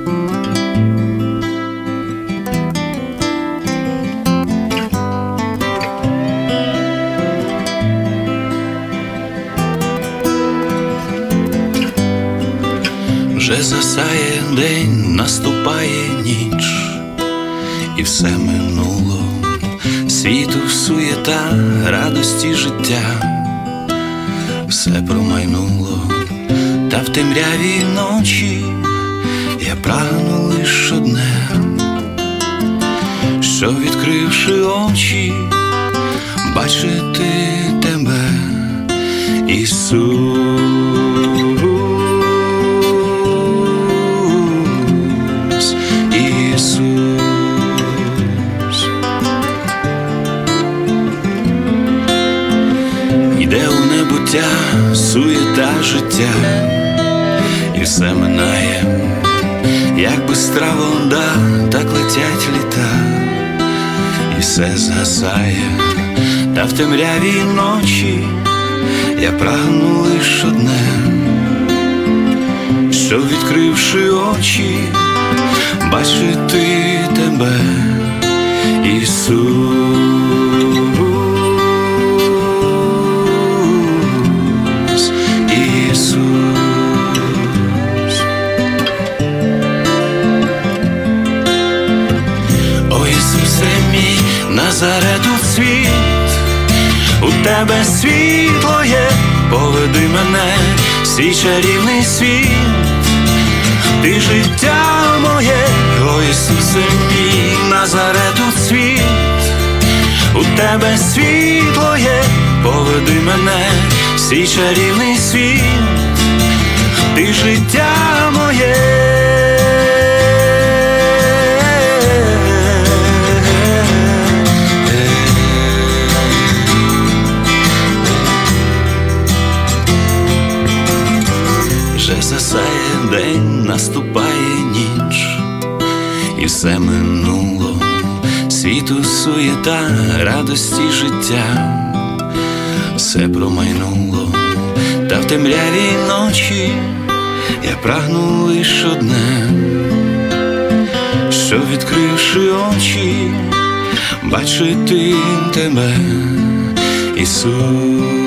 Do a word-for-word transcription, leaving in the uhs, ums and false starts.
Вже згасає день, наступає ніч, і все минуло, світу суєта, радості життя, все промайнуло, та в темряві ночі я прагну лиш одне, що, відкривши очі, бачити тебе, Ісус. Йде у небуття суєта життя, і все минає, як бистра вода, так летять літа, і все згасає, та в темряві ночі я прагну лиш одне, що, відкривши очі, бачити тебе, Ісус. Назарету світ, у тебе світло є, поведи мене, свій чарівний світ, ти життя моє, о Ісусе мій. Назарету світ, у тебе світло є, поведи мене, свій чарівний світ, ти життя моє. Вже згасає день, наступає ніч, і все минуло, світу суєта, радості життя, все промайнуло, та в темряві ночі я прагну лиш одне, що, відкривши очі, бачити тебе, Ісус.